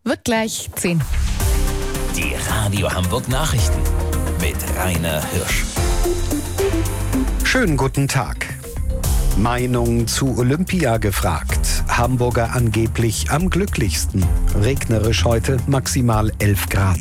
Wird gleich 10. Die Radio Hamburg Nachrichten mit Rainer Hirsch. Schönen guten Tag. Meinung zu Olympia gefragt. Hamburger angeblich am glücklichsten. Regnerisch heute, maximal 11 Grad.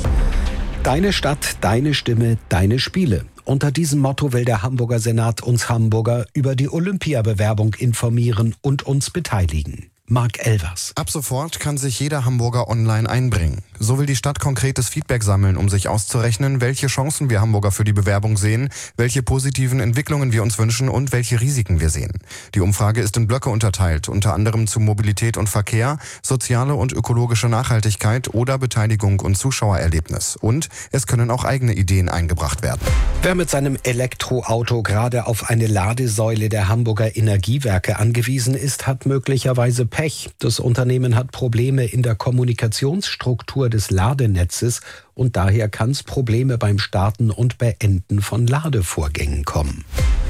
Deine Stadt, deine Stimme, deine Spiele. Unter diesem Motto will der Hamburger Senat uns Hamburger über die Olympiabewerbung informieren und uns beteiligen. Marc Elvers. Ab sofort kann sich jeder Hamburger online einbringen. So will die Stadt konkretes Feedback sammeln, um sich auszurechnen, welche Chancen wir Hamburger für die Bewerbung sehen, welche positiven Entwicklungen wir uns wünschen und welche Risiken wir sehen. Die Umfrage ist in Blöcke unterteilt, unter anderem zu Mobilität und Verkehr, soziale und ökologische Nachhaltigkeit oder Beteiligung und Zuschauererlebnis. Und es können auch eigene Ideen eingebracht werden. Wer mit seinem Elektroauto gerade auf eine Ladesäule der Hamburger Energiewerke angewiesen ist, hat möglicherweise Pech. Das Unternehmen hat Probleme in der Kommunikationsstruktur des Ladenetzes und daher kann es Probleme beim Starten und Beenden von Ladevorgängen kommen.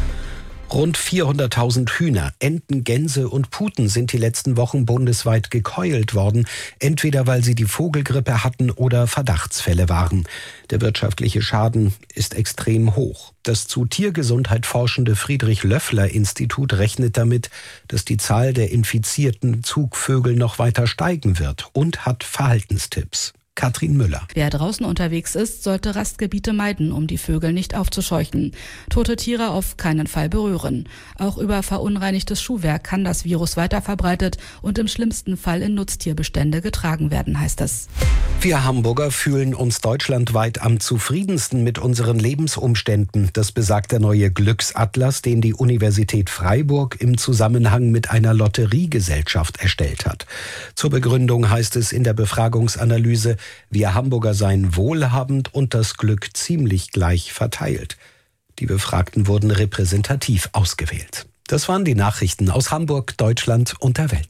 Rund 400.000 Hühner, Enten, Gänse und Puten sind die letzten Wochen bundesweit gekeult worden, entweder weil sie die Vogelgrippe hatten oder Verdachtsfälle waren. Der wirtschaftliche Schaden ist extrem hoch. Das zu Tiergesundheit forschende Friedrich-Löffler-Institut rechnet damit, dass die Zahl der infizierten Zugvögel noch weiter steigen wird und hat Verhaltenstipps. Katrin Müller. Wer draußen unterwegs ist, sollte Rastgebiete meiden, um die Vögel nicht aufzuscheuchen. Tote Tiere auf keinen Fall berühren. Auch über verunreinigtes Schuhwerk kann das Virus weiter verbreitet und im schlimmsten Fall in Nutztierbestände getragen werden, heißt es. Wir Hamburger fühlen uns deutschlandweit am zufriedensten mit unseren Lebensumständen. Das besagt der neue Glücksatlas, den die Universität Freiburg im Zusammenhang mit einer Lotteriegesellschaft erstellt hat. Zur Begründung heißt es in der Befragungsanalyse, wir Hamburger seien wohlhabend und das Glück ziemlich gleich verteilt. Die Befragten wurden repräsentativ ausgewählt. Das waren die Nachrichten aus Hamburg, Deutschland und der Welt.